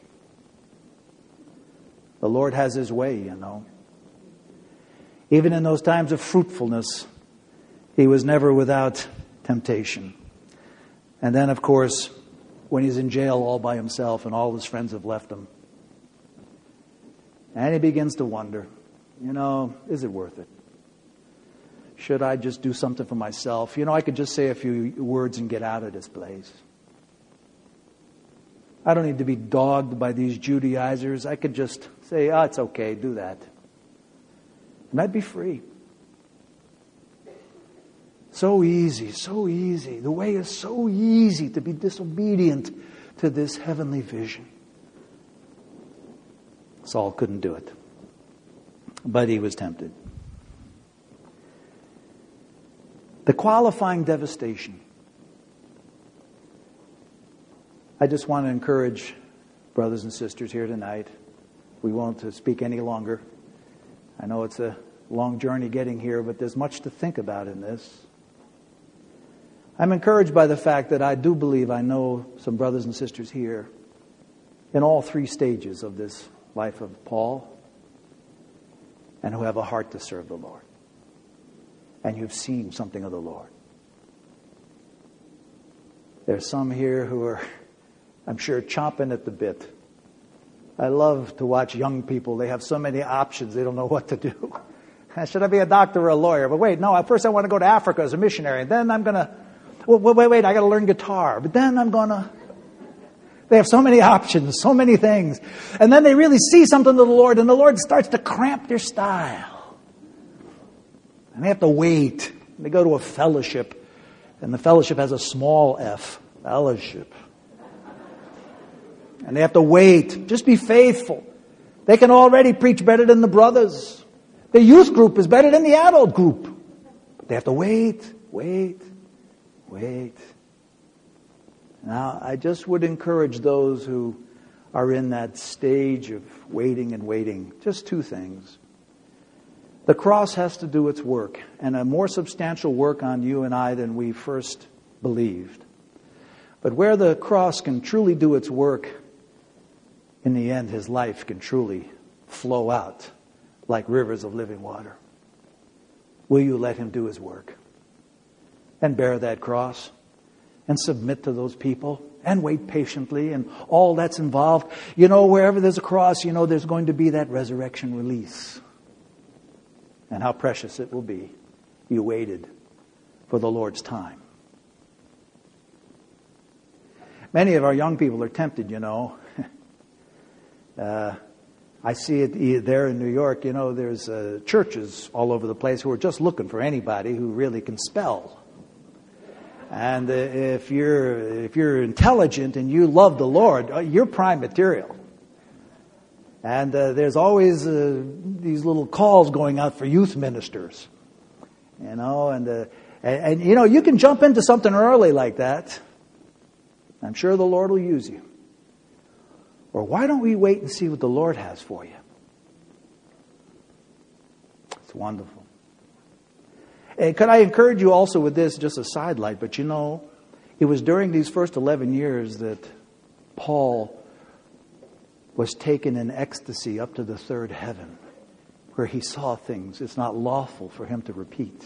The Lord has His way, you know. Even in those times of fruitfulness, He was never without temptation. And then, of course, when He's in jail all by himself and all His friends have left Him. And he begins to wonder, you know, is it worth it? Should I just do something for myself? You know, I could just say a few words and get out of this place. I don't need to be dogged by these Judaizers. I could just say, oh, it's okay, do that. And I'd be free. So easy, so easy. The way is so easy to be disobedient to this heavenly vision. Saul couldn't do it. But he was tempted. The qualifying devastation. I just want to encourage brothers and sisters here tonight. We won't speak any longer. I know it's a long journey getting here, but there's much to think about in this. I'm encouraged by the fact that I do believe I know some brothers and sisters here in all three stages of this life of Paul and who have a heart to serve the Lord. And you've seen something of the Lord. There's some here who are, I'm sure, chomping at the bit. I love to watch young people. They have so many options. They don't know what to do. Should I be a doctor or a lawyer? But wait, no, first I want to go to Africa as a missionary. And then I'm going to, wait, wait, wait, I got to learn guitar. But then I'm going to, they have so many options, so many things. And then they really see something of the Lord, and the Lord starts to cramp their style. And they have to wait. They go to a fellowship, and the fellowship has a small f, fellowship. And they have to wait. Just be faithful. They can already preach better than the brothers. The youth group is better than the adult group. But they have to wait, wait, wait. Now, I just would encourage those who are in that stage of waiting and waiting. Just two things. The cross has to do its work, and a more substantial work on you and I than we first believed. But where the cross can truly do its work, in the end, his life can truly flow out like rivers of living water. Will you let him do his work and bear that cross and submit to those people and wait patiently and all that's involved? You know, wherever there's a cross, you know there's going to be that resurrection release. And how precious it will be. You waited for the Lord's time. Many of our young people are tempted, you know. uh, I see it there in New York. You know, there's uh, churches all over the place who are just looking for anybody who really can spell. And uh, if you're if you're intelligent and you love the Lord, uh, you're prime material. And uh, there's always uh, these little calls going out for youth ministers, you know, and, uh, and, and, you know, you can jump into something early like that. I'm sure the Lord will use you. Or why don't we wait and see what the Lord has for you? It's wonderful. And could I encourage you also with this, just a sidelight, but you know, it was during these first eleven years that Paul was taken in ecstasy up to the third heaven, where he saw things it's not lawful for him to repeat.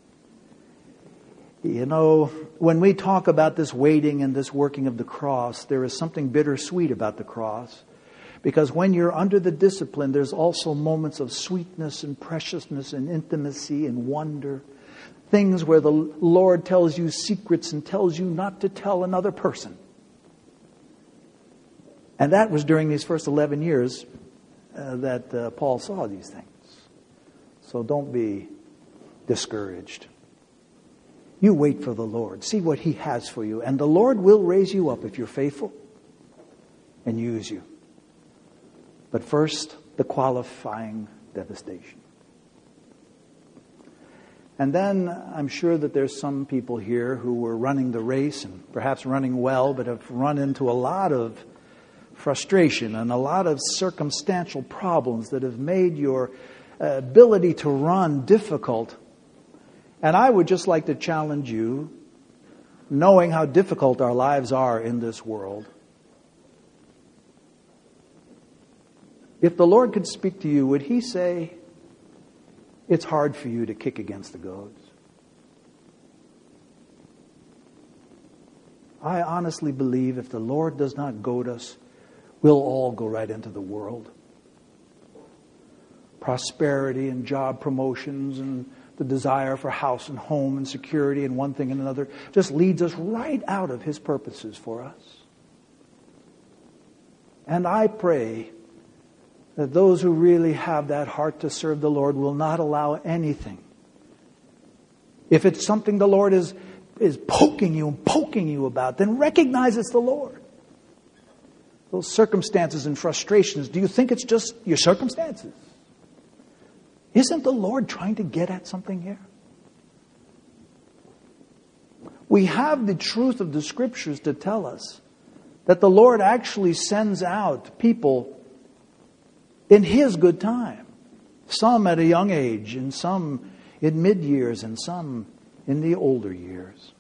You know, when we talk about this waiting and this working of the cross, there is something bittersweet about the cross. Because when you're under the discipline, there's also moments of sweetness and preciousness and intimacy and wonder. Things where the Lord tells you secrets and tells you not to tell another person. And that was during these first eleven years uh, that uh, Paul saw these things. So don't be discouraged. You wait for the Lord. See what He has for you. And the Lord will raise you up if you're faithful and use you. But first, the qualifying devastation. And then I'm sure that there's some people here who were running the race and perhaps running well, but have run into a lot of frustration and a lot of circumstantial problems that have made your ability to run difficult. And I would just like to challenge you, knowing how difficult our lives are in this world. If the Lord could speak to you, would He say, it's hard for you to kick against the goads? I honestly believe if the Lord does not goad us, we'll all go right into the world. Prosperity and job promotions and the desire for house and home and security and one thing and another just leads us right out of His purposes for us. And I pray that those who really have that heart to serve the Lord will not allow anything. If it's something the Lord is, is poking you and poking you about, then recognize it's the Lord. Those circumstances and frustrations, do you think it's just your circumstances? Isn't the Lord trying to get at something here? We have the truth of the Scriptures to tell us that the Lord actually sends out people in His good time. Some at a young age, and some in mid-years, and some in the older years.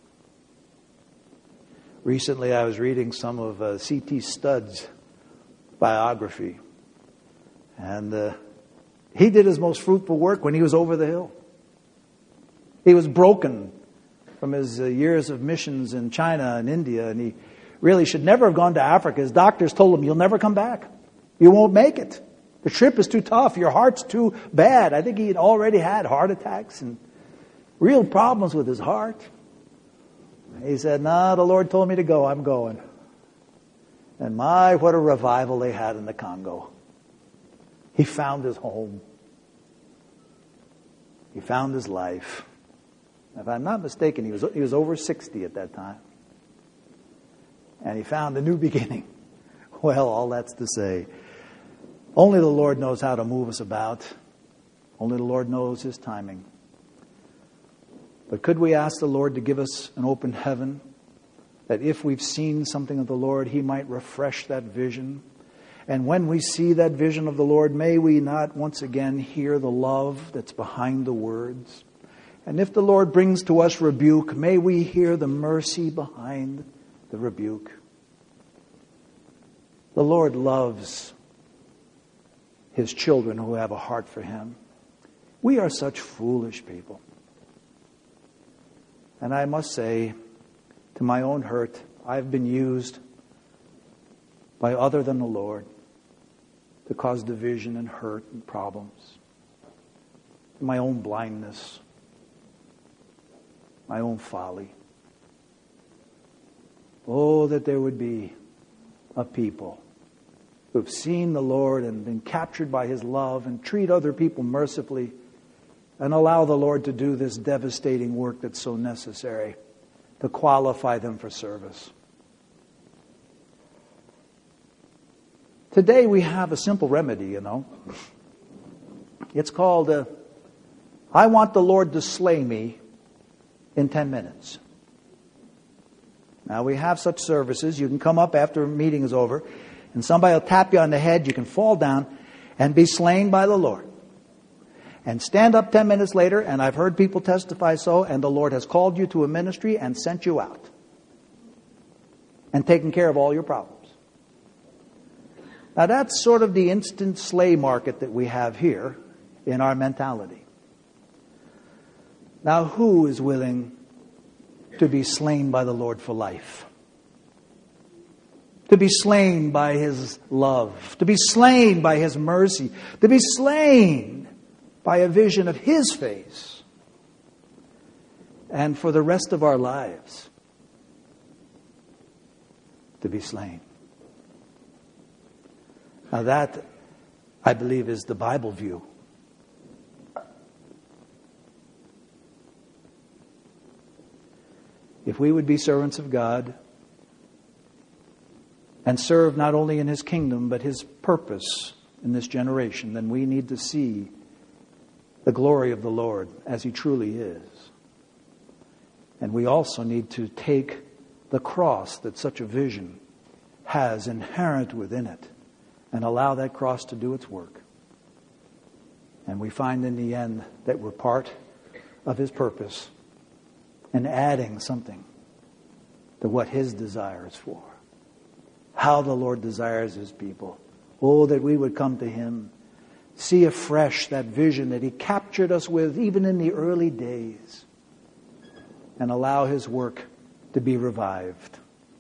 Recently I was reading some of uh, C T Studd's biography. And uh, he did his most fruitful work when he was over the hill. He was broken from his uh, years of missions in China and India, and he really should never have gone to Africa. His doctors told him, you'll never come back. You won't make it. The trip is too tough. Your heart's too bad. I think he had already had heart attacks and real problems with his heart. He said, nah, the Lord told me to go. I'm going. And my, what a revival they had in the Congo. He found his home. He found his life. If I'm not mistaken, he was, he was over sixty at that time. And he found a new beginning. Well, all that's to say, only the Lord knows how to move us about. Only the Lord knows His timing. But could we ask the Lord to give us an open heaven, that if we've seen something of the Lord, He might refresh that vision? And when we see that vision of the Lord, may we not once again hear the love that's behind the words? And if the Lord brings to us rebuke, may we hear the mercy behind the rebuke. The Lord loves His children who have a heart for Him. We are such foolish people. And I must say, to my own hurt, I've been used by other than the Lord to cause division and hurt and problems. My own blindness, my own folly. Oh, that there would be a people who've seen the Lord and been captured by His love and treat other people mercifully and allow the Lord to do this devastating work that's so necessary to qualify them for service. Today we have a simple remedy, you know. It's called, uh, I want the Lord to slay me in ten minutes. Now we have such services. You can come up after a meeting is over and somebody will tap you on the head. You can fall down and be slain by the Lord. And stand up ten minutes later, and I've heard people testify so, and the Lord has called you to a ministry and sent you out. And taken care of all your problems. Now that's sort of the instant slay market that we have here in our mentality. Now who is willing to be slain by the Lord for life? To be slain by His love. To be slain by His mercy. To be slain by a vision of His face. And for the rest of our lives, to be slain. Now that, I believe, is the Bible view. If we would be servants of God and serve not only in His kingdom, but His purpose in this generation, then we need to see the glory of the Lord as He truly is. And we also need to take the cross that such a vision has inherent within it and allow that cross to do its work. And we find in the end that we're part of His purpose and adding something to what His desire is for. How the Lord desires His people. Oh, that we would come to Him, see afresh that vision that He captured us with even in the early days, and allow His work to be revived.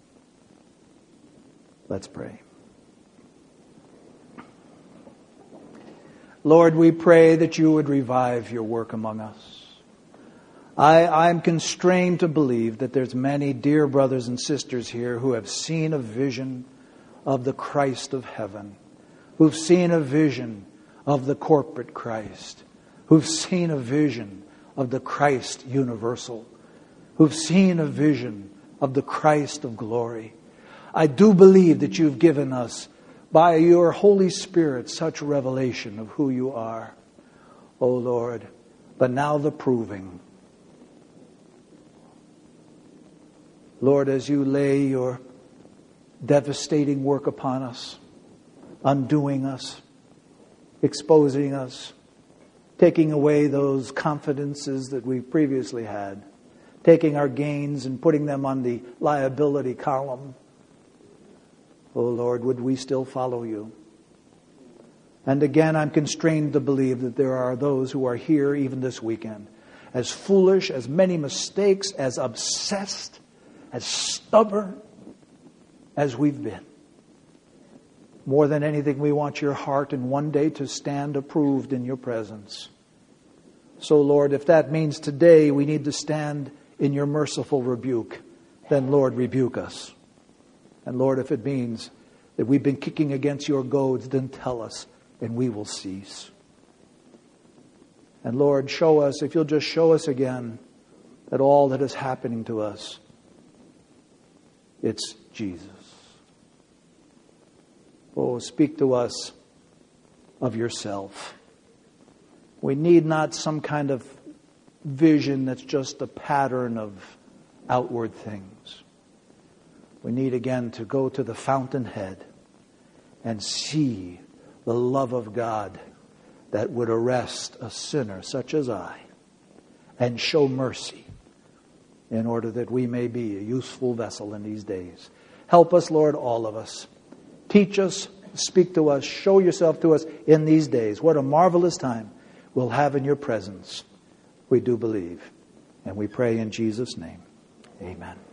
Let's pray. Lord, we pray that You would revive Your work among us. I, I'm constrained to believe that there's many dear brothers and sisters here who have seen a vision of the Christ of heaven, who've seen a vision of the corporate Christ, who've seen a vision of the Christ universal, who've seen a vision of the Christ of glory. I do believe that You've given us, by Your Holy Spirit, such revelation of who You are, O Lord. But now the proving. Lord, as You lay Your devastating work upon us, undoing us, exposing us, taking away those confidences that we previously had, taking our gains and putting them on the liability column. Oh Lord, would we still follow You? And again, I'm constrained to believe that there are those who are here even this weekend, as foolish, as many mistakes, as obsessed, as stubborn as we've been. More than anything, we want Your heart and one day to stand approved in Your presence. So Lord, if that means today we need to stand in Your merciful rebuke, then Lord, rebuke us. And Lord, if it means that we've been kicking against Your goads, then tell us and we will cease. And Lord, show us, if You'll just show us again, that all that is happening to us, it's Jesus. Oh, speak to us of Yourself. We need not some kind of vision that's just a pattern of outward things. We need again to go to the fountainhead and see the love of God that would arrest a sinner such as I and show mercy in order that we may be a useful vessel in these days. Help us, Lord, all of us. Teach us, speak to us, show Yourself to us in these days. What a marvelous time we'll have in Your presence. We do believe, and we pray in Jesus' name. Amen.